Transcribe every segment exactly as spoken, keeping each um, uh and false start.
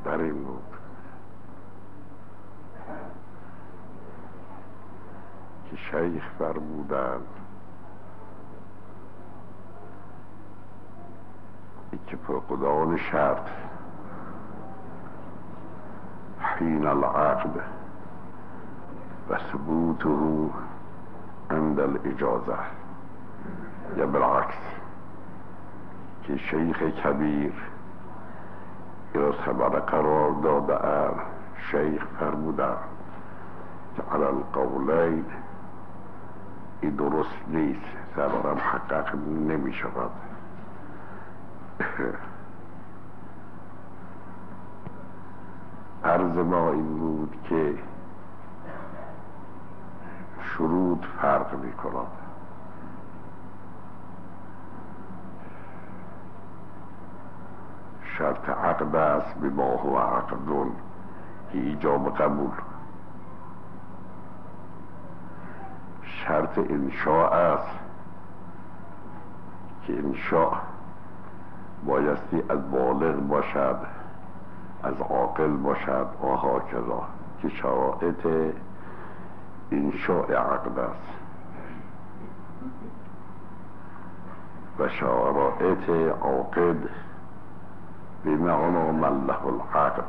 در این بود که شیخ فرمودند که فقدان شرط حین العقد و ثبوته عند الاجازه، یا بالعکس که شیخ کبیر یا سبر قرار داده ام شیخ فرمودند که علی القولین این درست نیست، سبر محقق نمی شود. عرض ما این بود که شروط فرق می کند. شرط عقد است بما هو عقدون که ایجاب قبول. شرط انشاء است که انشاء بایستی از بالغ باشد، از عاقل باشد و هاکذا، که شرایط انشاء عقد است و شرایط عاقد بمعنى من له العقد.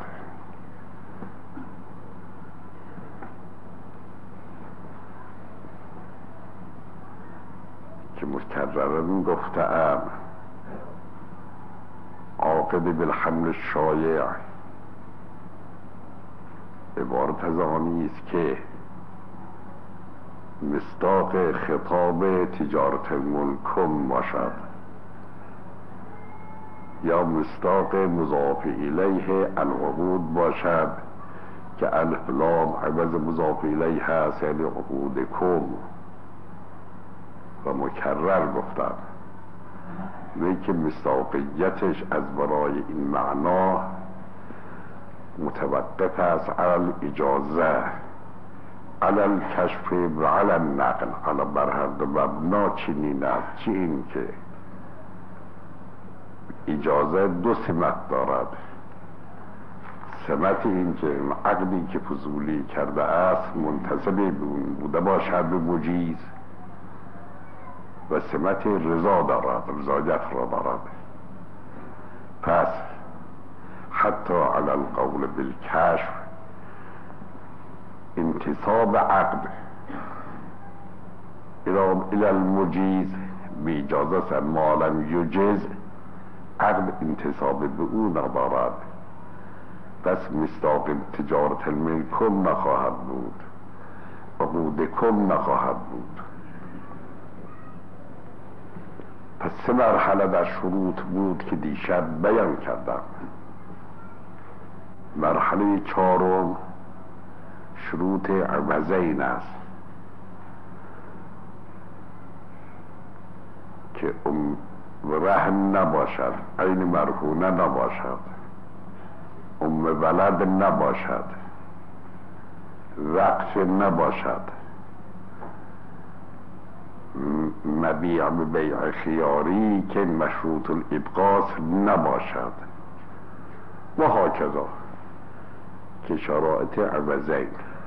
که مکررن گفتم عاقد بالحمل الشایع عبارت از آنی است که مصداق خطاب تجارت ملکم باشد یا مصداق مضاف الیه العقود باشد که الفلام عوض مضاف الیه هست، یعنی عقود کم. و مکرر گفتم لیکن مصداقیتش از برای این معنا متوقف است علی الاجازه، علی الکشف و علی النقل، علی بر هر دو مبنا چنین است. چی این که اجازه دو سمت دارد. سمت این که عقدی که فضولی کرده است منتسب بوده باشد به مجیز و سمت رضا دارد، رضایت را دارد. پس حتی علی القول بالکشف انتصاب عقد الى المجیز بیجازه ما لم یجز، عقد انتصاب به او ندارد. پس مصداق تجارت الملکم نخواهد بود، عقود کم نخواهد بود. پس سه مرحله در شروط بود که دیشب بیان کردم. مرحله چهارم شروط عوضین است که ام رهن نباشد، عین مرهونه نباشد، ام ولد نباشد، وقف نباشد، مبیع به بیع خیاری که مشروط الابقاس نباشد و هاکذا، که شرایط عوضین.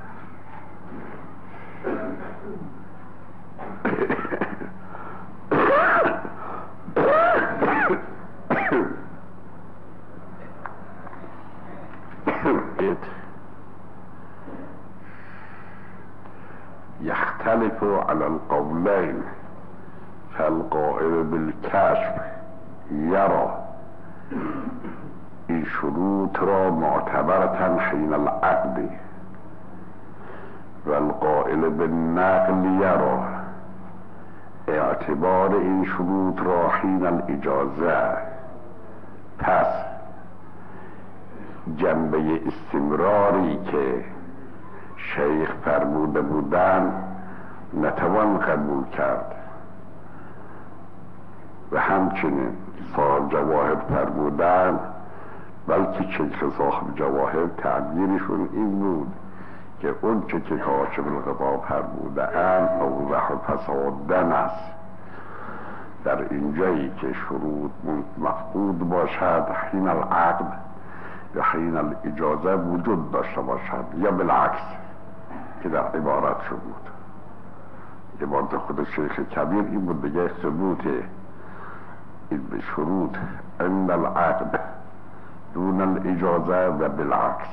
يختلف على القولين، فالقائل بالكشف يرى این شروط را معتبرة حين العقد، والقائل بالنقل يرى اعتبار این شروط را حين الاجازه. پس جنبه استمراری که شیخ فرموده بودن نتوان قبول کرد و همچنین صاحب جواهر فرمودن، بلکه شیخ صاحب جواهر تعبیرشون این بود که اون چه که کاشف الغطا فرموده ام اوضح فسادن است. در اینجایی که شروط مفقود باشد حین العقد حین الاجازه وجود داشته باشد یا بالعکس که در عبارت شد بود. عبارت خود شیخ کبیر این بود دیگه ثبوت این به شروط عند العقد دون الاجازه و بالعکس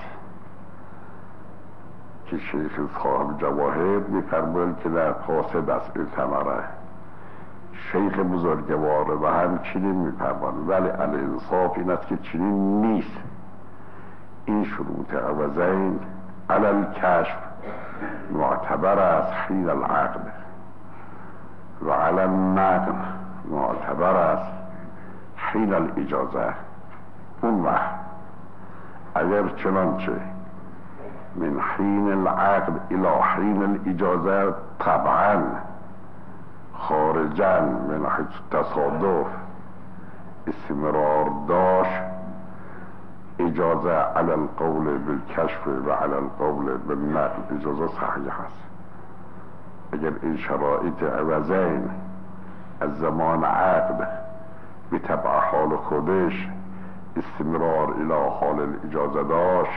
که شیخ صاحب جواهر می‌فرماید که در فاسد است این ثمره. شیخ بزرگوار و هم چنین می‌فرماید ولی الانصاف این است که چنین نیست. این شروط عوضین علی الکشف معتبر است حین العقد و علی النقل معتبر است حین الاجازه. اون وقت اگر چنانچه من حین العقد الى حین الاجازه طبعا خارجا من حیث تصادف استمرار داشت اجازه علی القول بالکشف و علی القول بالنقل اجازه صحیح است. اگر این شرایط عوضین از زمان عقد به طبع حال خودش استمرار الى حال الاجازه داشت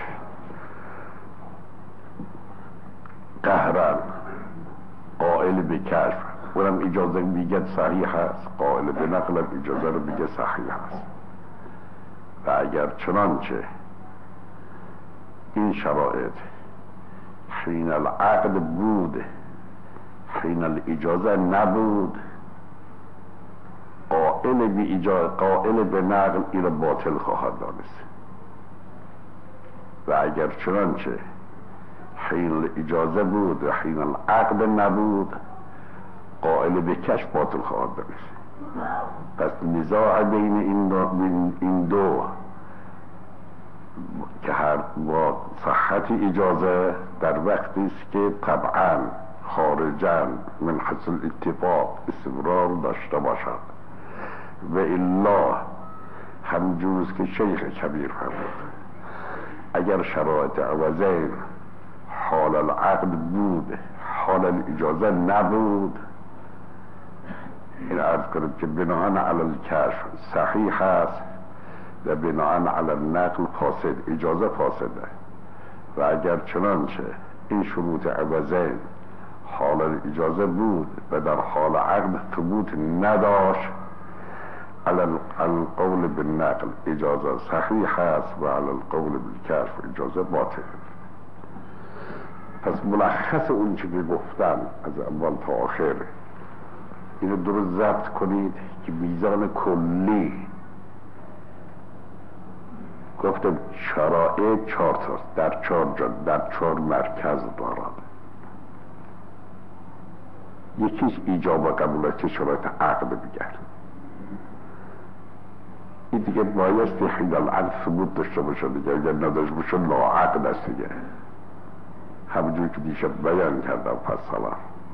قهرن قائل به کشف اونم اجازه میگه صحیح است، قائل به نقل اجازه رو میگه صحیح است. و اگر چنانچه این شرایط حین العقد بود حین الاجازه نبود قائل به اجازه قائل به نقل این باطل خواهد دانست. و اگر چنانچه حین اجازه بود و حین العقد نبود قائل به کشف باطل خواهد دانست. پس نزاع بین این دو, این دو که هر با صحت اجازه در وقتی است که طبعا خارجا من حیث الاتفاق استمرار داشته باشد و الا همجوز که شیخ کبیر فرمود اگر شرایط عوضین حال العقد بود حال الاجازه نبود این عرض کنم که بناهن علی الکشف صحیح است و بناهن علی النقل فاسد اجازه فاسده. و اگر چنانچه این شروط عوضین حال الاجازه بود و در حال عقد ثبوت نداشت علی القول بالنقل اجازه صحیح است و علی القول بالکشف اجازه باطل. پس ملخص اون چی که گفتم از اول تا آخر اینو درست ضبط کنید که میزان کلی گفتم شرایط چهار تاست در چهار جا در چهار مرکز دارد. یکیش ایجاب و قبول است که شرایط عقد بگرد. این دیگه بایستی حین العقد ثبوت داشته باشه دیگه، اگر نداشت باشه لاعقد است دیگه. همونجور که دیشب بیان کردم فصلا.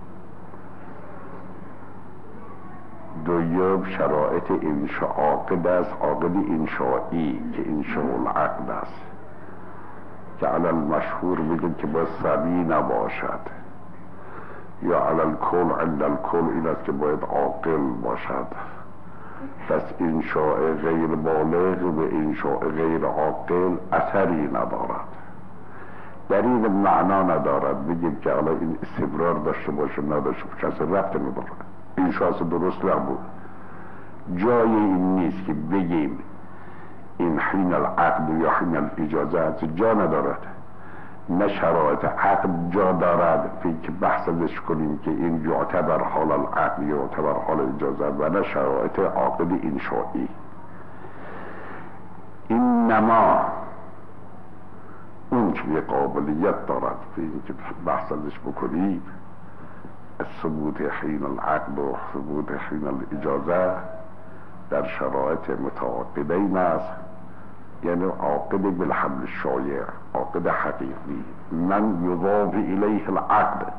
دویم شرایط انشاء عاقد است، عاقد انشائی که انشاء العقد است که علی المشهور میگن که باید صبی نباشد یا علی الکل عند الکل این است که باید عاقل باشد. پس انشاء غیر بالغ و انشاء غیر عاقل اثری ندارد. در این معنا ندارد بگیم که حالا این استمرار داشته باشه نداشته باشه اصلا ربطی نداره. این شاست درست نبود. جای این نیست که بگیم این حین العقد یا حین الاجازه از جا ندارد. نه شرایط عقد جا دارد که بحث ازش کنیم که این یعتبر حال العقد یعتبر حال اجازه و نه شرایط عقد انشائی. این نما اون که قابلیت دارد که بحث ازش بکنیم ثبوت حین العقد و ثبوت حین الاجازه در شرایط متعاقدین است، یعنی عاقد بالحمل الشایع عاقد حقیقی من یضاف الیه العقد.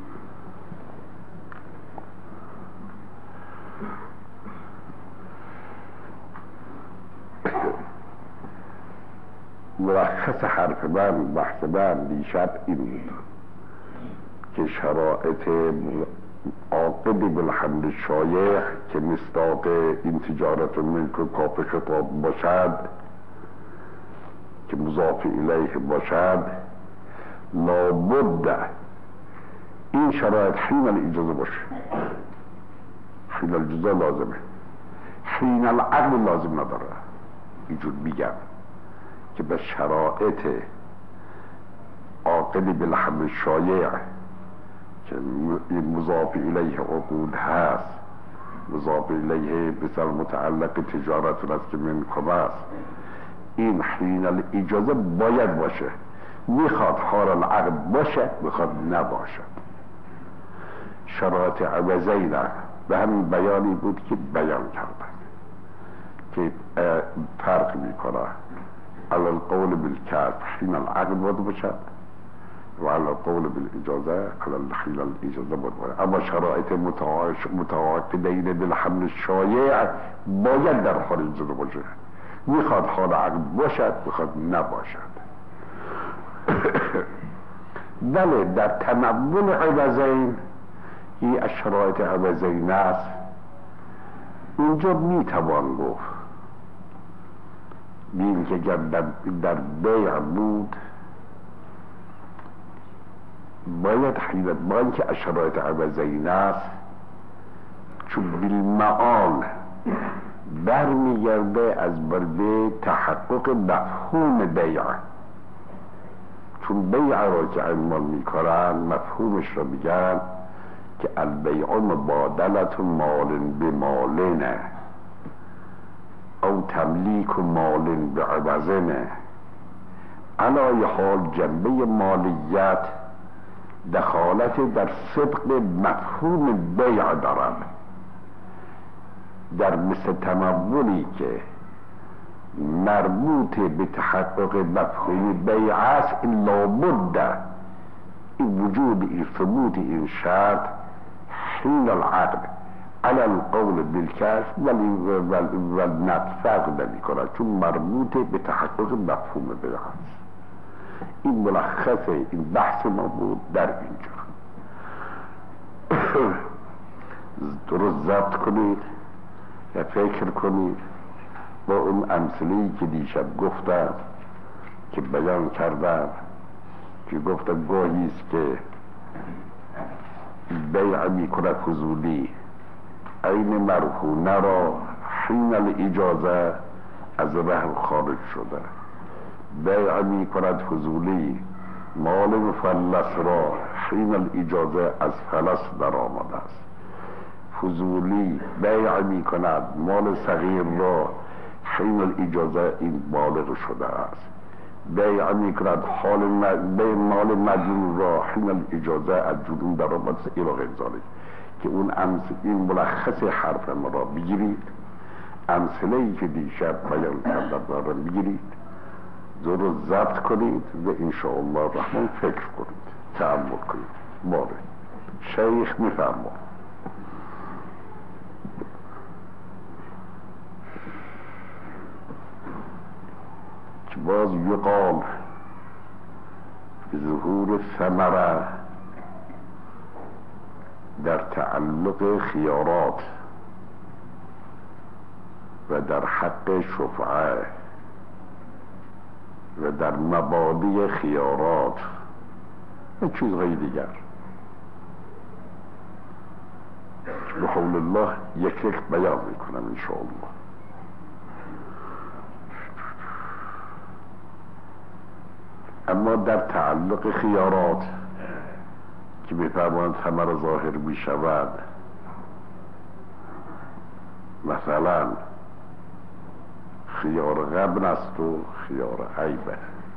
ملخص حرف من بحث من دیشب این بود که شرایط عاقد بالحمل الشایع که مصداق این تجارت و ملک و کاف خطاب باشد که مضاف الیه باشد لابد این شرایط حین الاجازه باشه. حین الاجازه لازمه، حین العقل لازم نداره. اینجور میگم که به شرایط عاقلی بالحمل شایع که مضاف الیه عقود هست، مضاف الیه بسر متعلق تجارت است که منکم است، این حین الاجازه باید باشه. میخواد حال العقل باشه، میخواد نباشد. شرایط عوضی به همین بیانی بود که بیان کردن که فرق میکنه علی القول بالکسب حین العقل باید باشد و علی القول بالاجازه علی حین الاجازه باید باشد. اما شرایط متعاقدین بالحمل شایع باید در حال اجازه باشه. میخواد حال عقل باشد، میخواد نباشد. ولی در تنوع عوضین، این شرایط عوضین است، اینجا میتوان گفت بین که در, در بیع بود باید حیلت با اینکه شرایط عوضین است، چون بالمعال برمیگرده از برده تحقق مفهوم بیع. چون بیع را که عنوان میکنن مفهومش را میگن که البیع مبادلت مال بمالنه او تملیک مال بعوضنه. علای حال جنبه مالیت دخالت در صدق مفهوم بیع دارد. در مثل تمولی که مربوط به تحقق مفهوم بیع است، این لابد این وجود این ثبوت این شرط حین العقد علی القول بالکسب ولی نقص فرق نمی کند، چون مربوط به تحقق مفهوم بیع است. این ملخصه این بحث ما بود در اینجا. درست ضبط کنید و فکر کنید با اون امثله‌ای که دیشب گفتم که بیان کردم که گفتم گاهی است که بیع می کند فضولی عین مرهونه را حین الاجازه از رهن خارج شده، بیع می کند فضولی مال مفلس را حین الاجازه از فلس در آمده است. فضولی بیع می کند مال صغیر را حین الاجازه این بالغ شده است. بیع می کند حال مال مجنون را حین الاجازه از جنون در آمده است. ایرا غیر ذالک که اون امثله این ملخص حرف ما را بگیرید، امثله‌ای که دیشب بیان کردم را بگیرید، درست ضبط کنید و انشاءالله الرحمن فکر کنید، تأمل کنید. باره شیخ میفرماد که باز یقال به ظهور ثمره در تعلق خیارات و در حق شفعه و در مبادی خیارات و چیزهای دیگر به حول الله یک یک بیان میکنم انشاءالله. اما در تعلق خیارات که بفرمایند ثمر ظاهر می شود، مثلا خیار غبن است و خیار عیبه،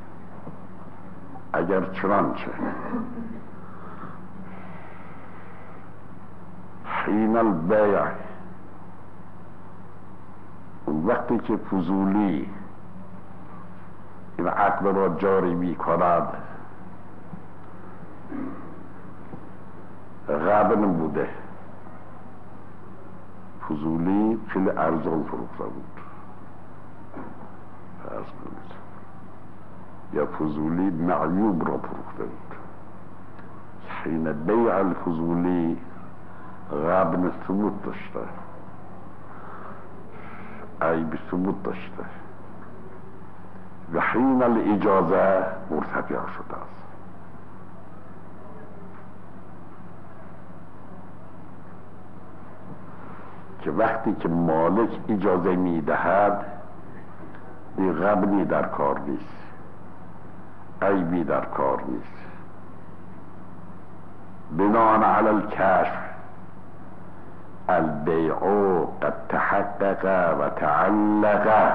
اگر چنانچه حین البیع اون وقتی که فضولی این عقل را جاری می کند غبن بوده، فضولی خیلی ارزان فروخته بود فرض کنید، یا فضولی معیوب را فروخته بود. حین بیع الفضولی غبن ثبوت داشته، عیب ثبوت داشته، و حین الاجازه مرتفع شده است. که وقتی که مالک اجازه میدهد این غبنی در کار نیست، عیبی در کار نیست. بناء علی الکشف البیع قد تحقق و تعلق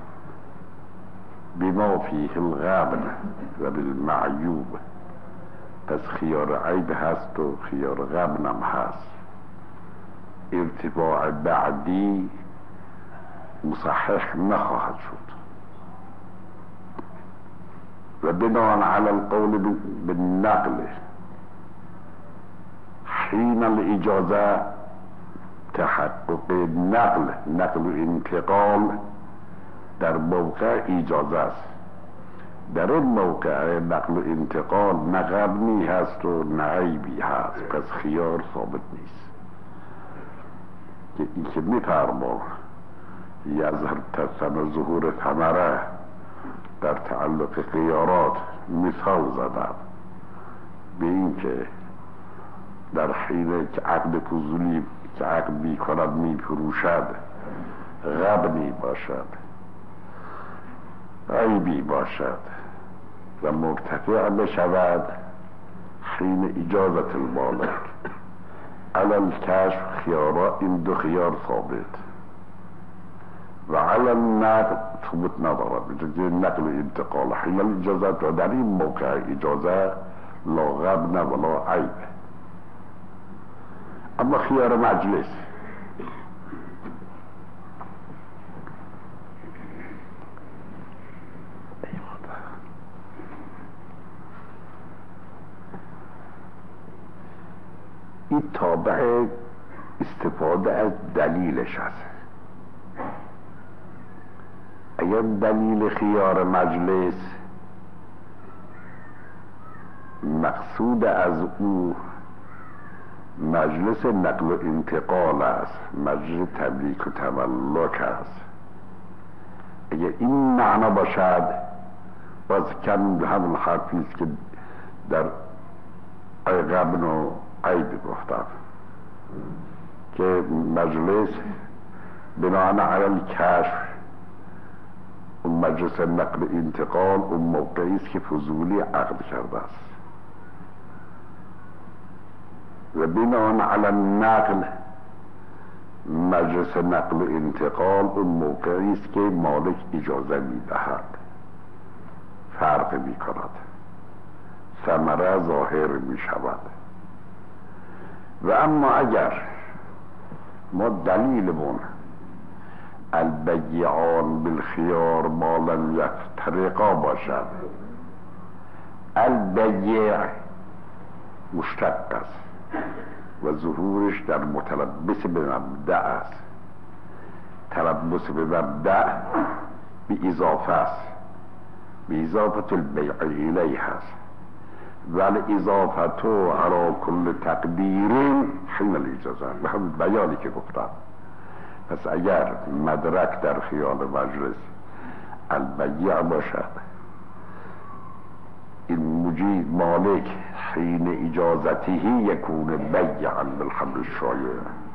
بما فیه الغبن و بالمعیوب. پس خیار عیب هست و خیار غبنم هست. ارتفاع بعدی مصحح نخواهد شد. و بناء علی القول بالنقل حین الاجازه تحقق نقل نقل و انتقال در موقع اجازه است. در این موقع نقل و انتقال نه غبنی هست و نه عیبی هست، پس خیار ثابت نیست. که این که میفرما یظهر تسن ظهور ثمره در تعلق خیارات مثال زدن به این که در حین که عقد فضولی که عقد می کند می فروشد غبنی باشد، عیبی باشد و مرتفع بشود حین اجازت المالک. علل کشف خیارا این دو خیار ثابت و علل نقل ثبوت ندارد، بجز نقل و انتقال حین اجازت و در این موقع اجازه لا غبن ولا عیب. اما خیار مجلس این تابع استفاده از دلیلش است. اگر دلیل خیار مجلس مقصود از او مجلس نقل و انتقال است، مجلس تملیک و تملک است، اگر این معنا باشد باز کم همون حرفی است که در غبن و عیب گفتم که مجلس بناء علی الکشف اون مجلس نقل انتقال اون موقعی است که فضولی عقد کرده است و بناء علی النقل مجلس نقل انتقال اون موقعی است که مالک اجازه میدهد، فرق می کند، ثمره ظاهر می شود. و اما اگر ما دلیلمون البیعان بالخیار ما لم یفترقا باشد، البیع مشتق است و ظهورش در متلبس به مبدأ است. تلبس به مبدأ به اضافه است، به اضافت البیع الیه است، ولی اضافتو علی کل تقدیر حین الاجازه، به همون بیانی که گفتم. پس اگر مدرک در خیال مجلس البیع باشد، این مجید مالک حین اجازته یکون بیعا بالحمل الشایع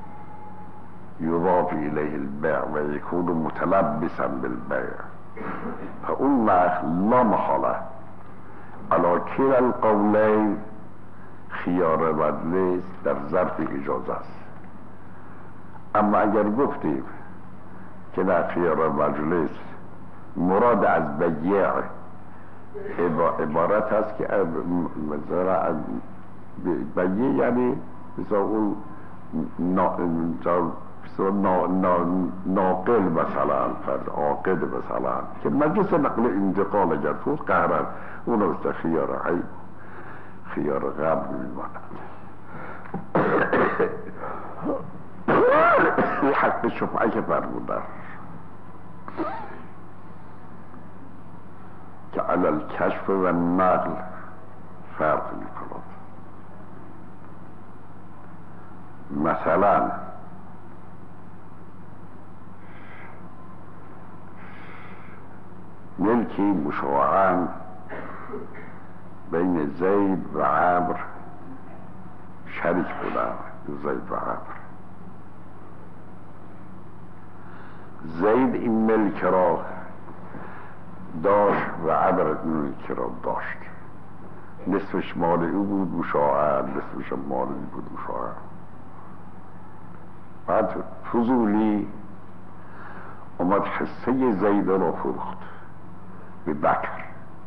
یضاف الیه البیع و یکون متلبسا بالبیع، فاون وقت لا محاله علی کلا القولین خیار مجلس در ظرف اجازه است. اما اگر گفتیم که در خیار مجلس مراد از بیع عبارت هست که مثلا بیع یعنی مثلا اون ناقل مثلا فرض عاقد مثلا که مجلس نقل انتقال اگر فوت قهرن اون است خیار عیب خیار غبن میماند. این حق شفعه که فرمودن که علی الکشف و نقل فرق میکند. مثلا ملکی مشاعن بین زید و عمرو شریک بودن. زید و عمرو، زید این ملک را داشت و عمرو این ملک را داشت. نصفش مال او بود مشاعن، نصفش مال او بود مشاعن. بعد فضولی اومد حصه زید را فروخت به بکر.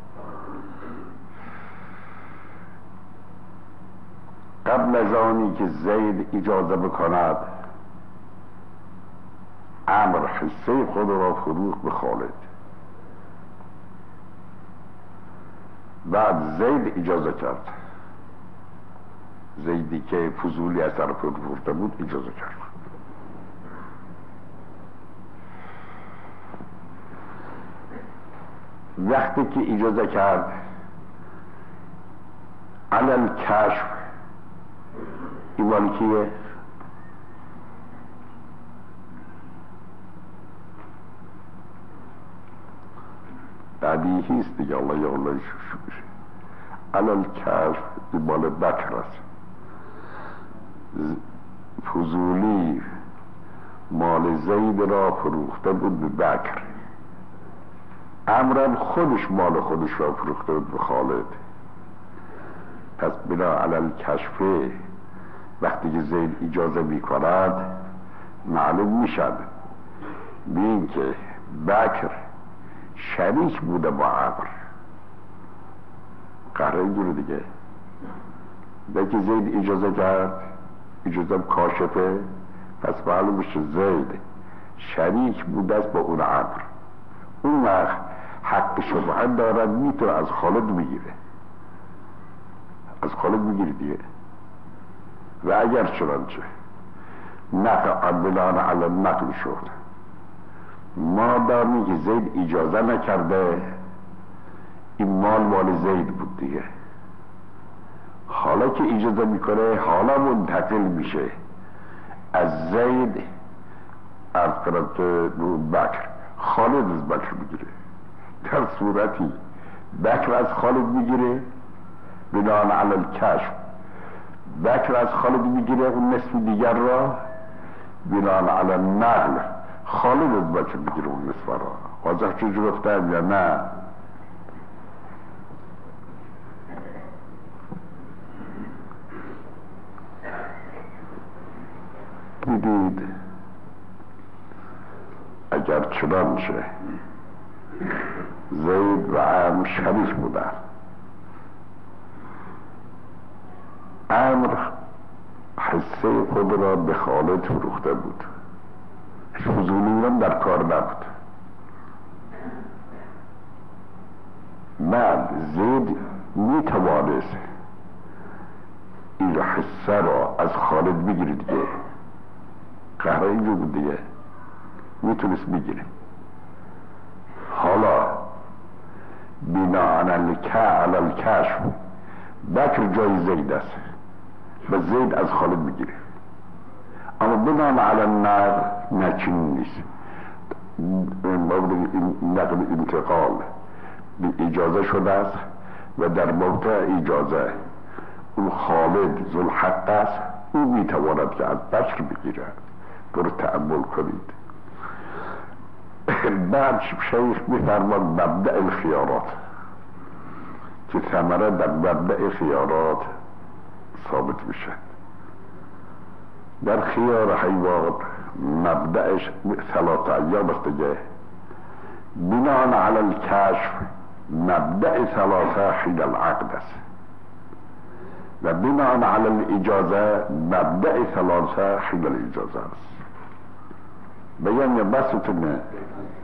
قبل از آنی که زید اجازه بکند عمرو حصه خود را فروخت به خالد. بعد زید اجازه کرد، زیدی که فضولی از طرف فروخته بود اجازه کرد. وقتی که اجازه کرد علل کشف، ایوان کیه؟ بعدی هیست دیگه، الله یا الله شوشه. علل کشف مال بکر است. فضولی مال زید را فروخته بود به بکر. عمرو خودش مال خودش را فروخته بود به خالد. پس بنا علل کشفه وقتی که زید اجازه می کند معلوم می شد بین که بکر شریک بوده با عمرو. قراره اینجوری دیگه که زید اجازه کرد، اجازه کاشفه، پس معلوم میشه زید شریک بوده است با اون عمرو. اون وقت حق شبهه دارد، میتونه از خالد بگیره، از خالد بگیره دیگه. و اگر چنانچه نقل بنان علی نقل شد، مادامی که زید اجازه نکرده این مال مال زید بود دیگه. حالا که اجازه میکنه حالا منتقل میشه از زید از طرف بکر، خالد از بکر میگیره. در صورتی بکر از خالد میگیره بنان علی الکشف، بکر از خالد میگیره اون نصف دیگر را بنان علی النقل، خالد از بکر میگیره اون نصف را. واضح چجور گفتم یا نه؟ دیدید اگر چنانچه زید و عمرو شریک بودن، عمرو حصه خود را به خالد فروخته بود، فضولی هم در کار نبود. بعد زید می توانست این حصه را از خالد بگیره دیگه. قهره اینجا بود دیگه، میتونست بگیره. حالا بناء علی الکشف بکر جای زید است و زید از خالد میگیره. اما بناء علی النقل نچین نیست. نقل انتقال به اجازه شده است و در موقع اجازه اون خالد ذوالحق است، او میتواند که از بکر بگیره. برو تأمل کنید. بعد شیخ میفرماد مبدأ الخیارات، که ثمره در مبدأ خیارات ثابت میشه. در خیار حیوان مبدأش ثلاث ایام است دیگه. بناء علی الکشف مبدأ ثلاثه حین العقد است و بناء علی الاجازه مبدأ ثلاثه حین الاجازه است. بیان یا بستونه